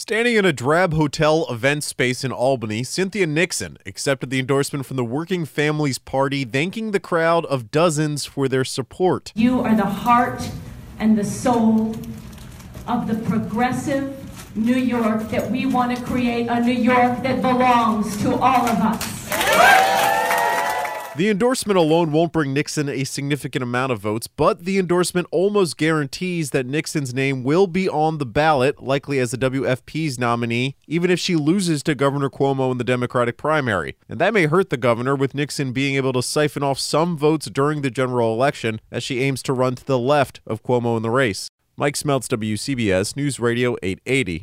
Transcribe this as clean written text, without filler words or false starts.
Standing in a drab hotel event space in Albany, Cynthia Nixon accepted the endorsement from the Working Families Party, thanking the crowd of dozens for their support. You are the heart and the soul of the progressive New York that we want to create, a New York that belongs to all of us. The endorsement alone won't bring Nixon a significant amount of votes, but the endorsement almost guarantees that Nixon's name will be on the ballot, likely as the WFP's nominee, even if she loses to Governor Cuomo in the Democratic primary. And that may hurt the governor, with Nixon being able to siphon off some votes during the general election as she aims to run to the left of Cuomo in the race. Mike Smeltz, WCBS News Radio 880.